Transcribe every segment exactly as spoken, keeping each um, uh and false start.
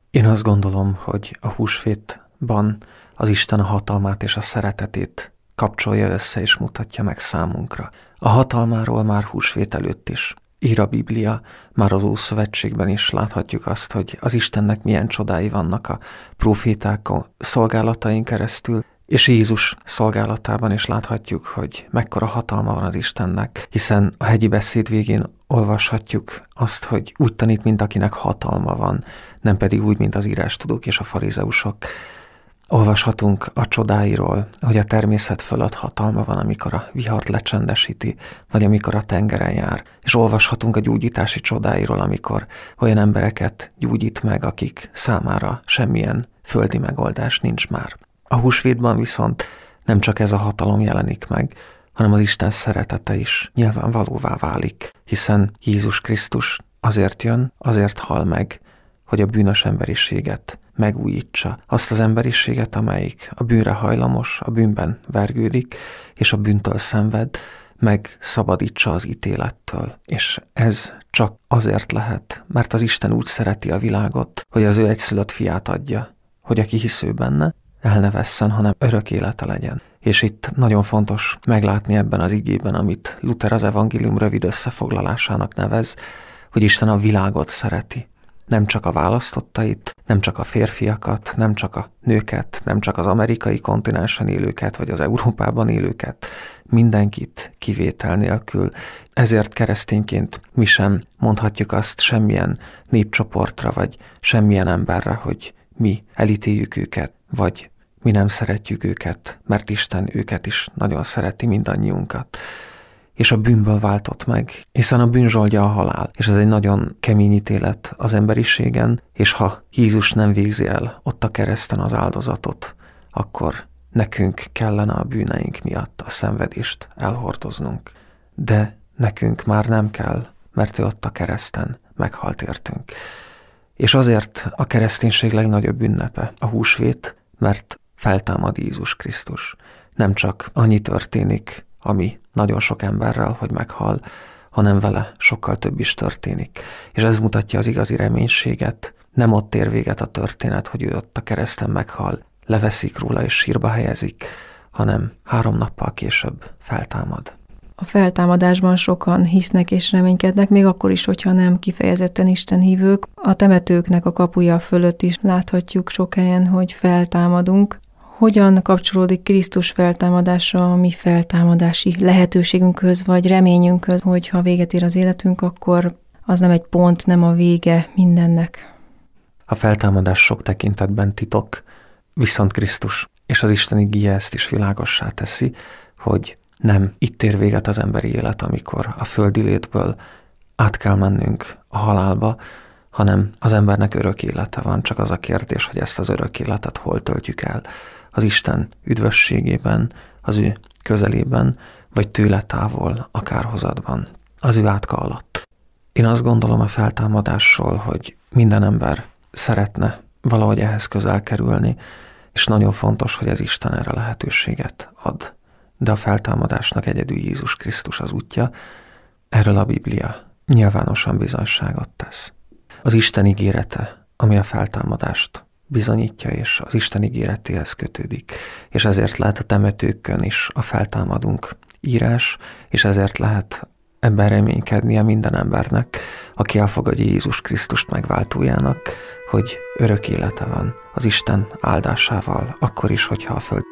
Én azt gondolom, hogy a húsvétban az Isten a hatalmát és a szeretetét kapcsolja össze és mutatja meg számunkra. A hatalmáról már húsvét előtt is ír a Biblia, már az Ószövetségben is láthatjuk azt, hogy az Istennek milyen csodái vannak a próféták szolgálatain keresztül, és Jézus szolgálatában is láthatjuk, hogy mekkora hatalma van az Istennek, hiszen a hegyi beszéd végén olvashatjuk azt, hogy úgy tanít, mint akinek hatalma van, nem pedig úgy, mint az írástudók és a farizeusok. Olvashatunk a csodáiról, hogy a természet fölött hatalma van, amikor a vihart lecsendesíti, vagy amikor a tengeren jár. És olvashatunk a gyógyítási csodáiról, amikor olyan embereket gyógyít meg, akik számára semmilyen földi megoldás nincs már. A húsvétban viszont nem csak ez a hatalom jelenik meg, hanem az Isten szeretete is nyilvánvalóvá válik, hiszen Jézus Krisztus azért jön, azért hal meg, hogy a bűnös emberiséget megújítsa. Azt az emberiséget, amelyik a bűnre hajlamos, a bűnben vergődik, és a bűntől szenved, megszabadítsa az ítélettől. És ez csak azért lehet, mert az Isten úgy szereti a világot, hogy az ő egyszülött fiát adja, hogy aki hisz ő benne, el ne vesszen, hanem örök élete legyen. És itt nagyon fontos meglátni ebben az igében, amit Luther az evangélium rövid összefoglalásának nevez, hogy Isten a világot szereti. Nem csak a választottait, nem csak a férfiakat, nem csak a nőket, nem csak az amerikai kontinensen élőket, vagy az Európában élőket, mindenkit kivétel nélkül. Ezért keresztényként mi sem mondhatjuk azt semmilyen népcsoportra, vagy semmilyen emberre, hogy mi elítéljük őket, vagy mi nem szeretjük őket, mert Isten őket is nagyon szereti, mindannyiunkat. És a bűnből váltott meg, hiszen a bűn zsoldja a halál, és ez egy nagyon kemény ítélet az emberiségen, és ha Jézus nem végzi el ott a kereszten az áldozatot, akkor nekünk kellene a bűneink miatt a szenvedést elhordoznunk. De nekünk már nem kell, mert ő ott a kereszten meghalt értünk. És azért a kereszténység legnagyobb ünnepe a húsvét, mert feltámad Jézus Krisztus. Nem csak annyi történik, ami nagyon sok emberrel, hogy meghal, hanem vele sokkal több is történik. És ez mutatja az igazi reménységet. Nem ott ér véget a történet, hogy ő ott a kereszten meghal, leveszik róla és sírba helyezik, hanem három nappal később feltámad. A feltámadásban sokan hisznek és reménykednek, még akkor is, hogyha nem kifejezetten istenhívők. A temetőknek a kapuja fölött is láthatjuk sok helyen, hogy feltámadunk. Hogyan kapcsolódik Krisztus feltámadása a mi feltámadási lehetőségünkhöz, vagy reményünkhöz, hogy ha véget ér az életünk, akkor az nem egy pont, nem a vége mindennek? A feltámadás sok tekintetben titok, viszont Krisztus és az Isten igéje ezt is világossá teszi, hogy nem itt ér véget az emberi élet, amikor a földi létből át kell mennünk a halálba, hanem az embernek örök élete van, csak az a kérdés, hogy ezt az örök életet hol töltjük el. Az Isten üdvösségében, az ő közelében, vagy tőle távol, a kárhozatban, az ő átka alatt. Én azt gondolom a feltámadásról, hogy minden ember szeretne valahogy ehhez közel kerülni, és nagyon fontos, hogy az Isten erre lehetőséget ad. De a feltámadásnak egyedül Jézus Krisztus az útja, erről a Biblia nyilvánosan bizonyságot tesz. Az Isten ígérete, ami a feltámadást bizonyítja, és az Isten ígéretéhez kötődik. És ezért lehet a temetőkön is a feltámadunk írás, és ezért lehet ebben reménykednie minden embernek, aki elfogadja Jézus Krisztust megváltójának, hogy örök élete van az Isten áldásával, akkor is, hogyha a föld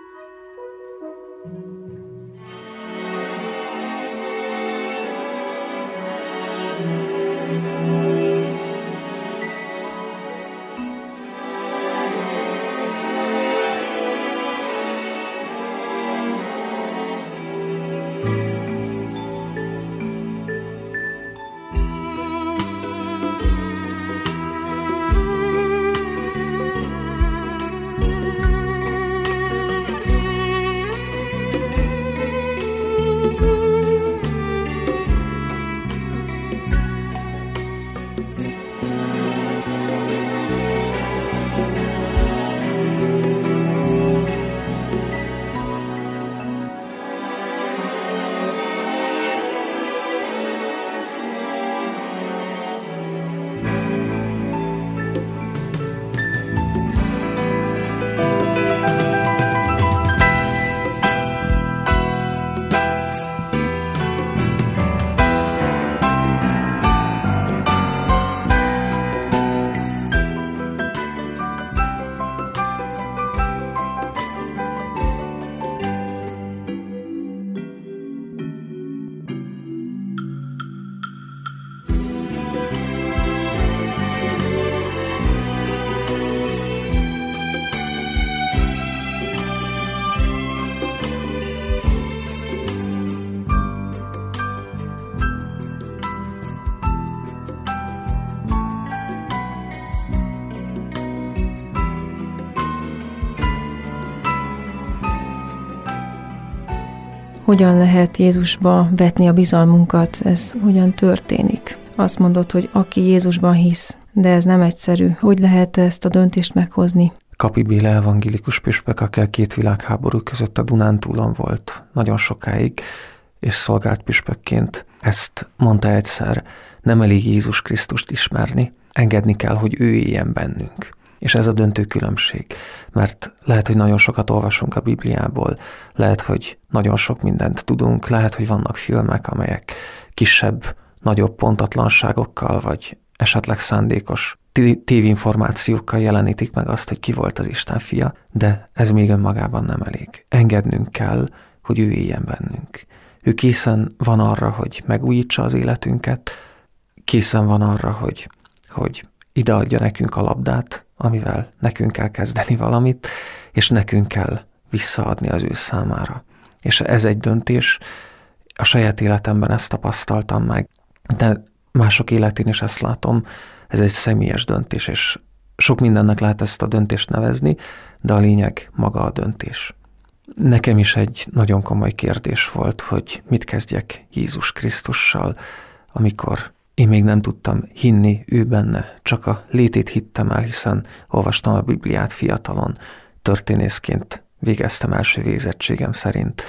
Hogyan lehet Jézusba vetni a bizalmunkat? Ez hogyan történik? Azt mondod, hogy aki Jézusban hisz, de ez nem egyszerű. Hogy lehet ezt a döntést meghozni? Kapi Béla evangélikus püspök, aki a két világháború között a Dunántúlon volt nagyon sokáig, és szolgált püspökként, ezt mondta egyszer: nem elég Jézus Krisztust ismerni, engedni kell, hogy ő éljen bennünk. És ez a döntő különbség, mert lehet, hogy nagyon sokat olvasunk a Bibliából, lehet, hogy nagyon sok mindent tudunk, lehet, hogy vannak filmek, amelyek kisebb, nagyobb pontatlanságokkal, vagy esetleg szándékos tévinformációkkal jelenítik meg azt, hogy ki volt az Isten fia, de ez még önmagában nem elég. Engednünk kell, hogy ő éljen bennünk. Ő készen van arra, hogy megújítsa az életünket, készen van arra, hogy, hogy ideadja nekünk a labdát, amivel nekünk kell kezdeni valamit, és nekünk kell visszaadni az ő számára. És ez egy döntés, a saját életemben ezt tapasztaltam meg, de mások életén is ezt látom, ez egy személyes döntés, és sok mindennek lehet ezt a döntést nevezni, de a lényeg maga a döntés. Nekem is egy nagyon komoly kérdés volt, hogy mit kezdjek Jézus Krisztussal, amikor én még nem tudtam hinni ő benne, csak a létét hittem el, hiszen olvastam a Bibliát fiatalon, történészként végeztem első végzettségem szerint,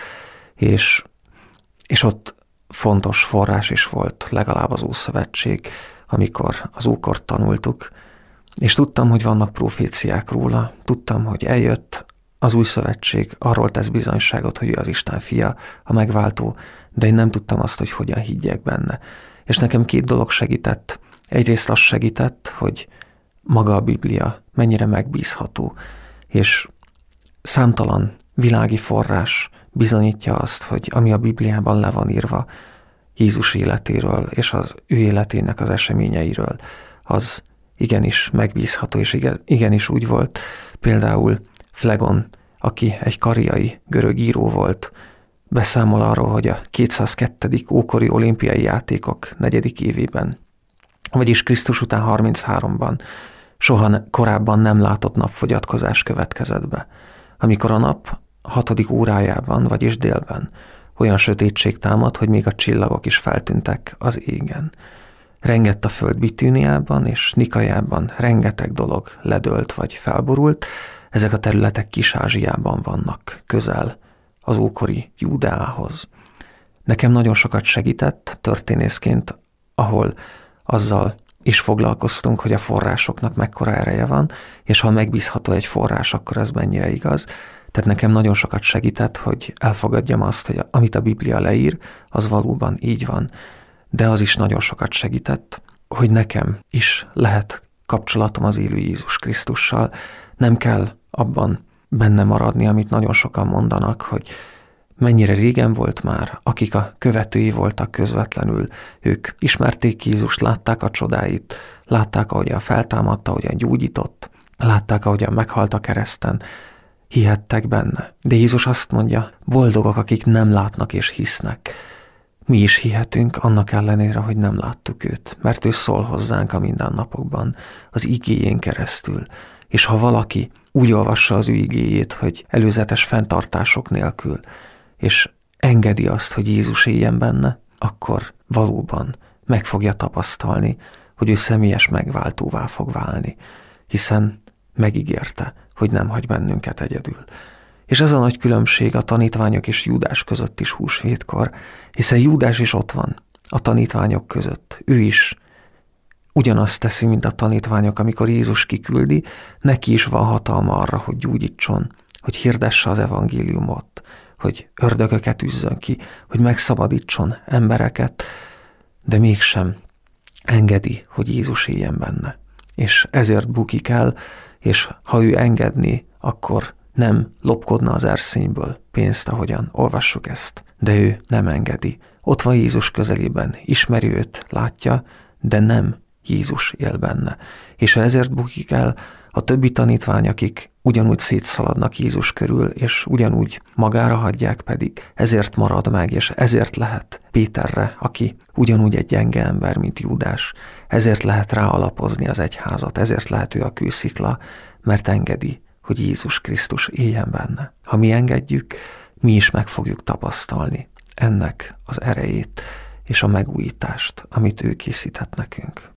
és, és ott fontos forrás is volt, legalább az Ószövetség, amikor az ókort tanultuk, és tudtam, hogy vannak proféciák róla, tudtam, hogy eljött az Új Szövetség, arról tesz bizonyságot, hogy ő az Isten fia, a megváltó, de én nem tudtam azt, hogy hogyan higgyek benne. És nekem két dolog segített. Egyrészt az segített, hogy maga a Biblia mennyire megbízható, és számtalan világi forrás bizonyítja azt, hogy ami a Bibliában le van írva Jézus életéről és az ő életének az eseményeiről, az igenis megbízható, és igenis úgy volt. Például Flegon, aki egy kariai görög író volt, beszámol arról, hogy a kétszázkettő. ókori olimpiai játékok negyedik évében, vagyis Krisztus után harmincháromban soha korábban nem látott napfogyatkozás következett be, amikor a nap hatodik órájában, vagyis délben olyan sötétség támad, hogy még a csillagok is feltűntek az égen. Rengett a föld Bitűniában és Nikaiában, rengeteg dolog ledőlt vagy felborult, ezek a területek Kis-Ázsiában vannak, közel az ókori Júdeához. Nekem nagyon sokat segített történészként, ahol azzal is foglalkoztunk, hogy a forrásoknak mekkora ereje van, és ha megbízható egy forrás, akkor ez mennyire igaz. Tehát nekem nagyon sokat segített, hogy elfogadjam azt, hogy amit a Biblia leír, az valóban így van. De az is nagyon sokat segített, hogy nekem is lehet kapcsolatom az élő Jézus Krisztussal. Nem kell abban benne maradni, amit nagyon sokan mondanak, hogy mennyire régen volt már, akik a követői voltak közvetlenül, ők ismerték Jézust, látták a csodáit, látták, ahogyan feltámadta, ahogyan gyógyított, látták, ahogyan meghalt a kereszten, hihettek benne. De Jézus azt mondja, boldogok, akik nem látnak és hisznek. Mi is hihetünk, annak ellenére, hogy nem láttuk őt, mert ő szól hozzánk a mindennapokban, az igéjén keresztül. És ha valaki úgy olvassa az ő igéjét, hogy előzetes fenntartások nélkül, és engedi azt, hogy Jézus éljen benne, akkor valóban meg fogja tapasztalni, hogy ő személyes megváltóvá fog válni, hiszen megígérte, hogy nem hagy bennünket egyedül. És ez a nagy különbség a tanítványok és Júdás között is húsvétkor, hiszen Júdás is ott van a tanítványok között. Ő is ugyanazt teszi, mint a tanítványok, amikor Jézus kiküldi, neki is van hatalma arra, hogy gyógyítson, hogy hirdesse az evangéliumot, hogy ördögöket üzzön ki, hogy megszabadítson embereket, de mégsem engedi, hogy Jézus éljen benne. És ezért bukik el, és ha ő engedné, akkor nem lopkodna az erszényből pénzt, ahogyan olvassuk ezt. De ő nem engedi. Ott van Jézus közelében, ismeri őt, látja, de nem Jézus él benne. És ha ezért bukik el, a többi tanítvány, akik ugyanúgy szétszaladnak Jézus körül, és ugyanúgy magára hagyják, pedig ezért marad meg, és ezért lehet Péterre, aki ugyanúgy egy gyenge ember, mint Júdás, ezért lehet rá alapozni az egyházat, ezért lehet ő a kőszikla, mert engedi, hogy Jézus Krisztus éljen benne. Ha mi engedjük, mi is meg fogjuk tapasztalni, ennek az erejét és a megújítást, amit ő készített nekünk.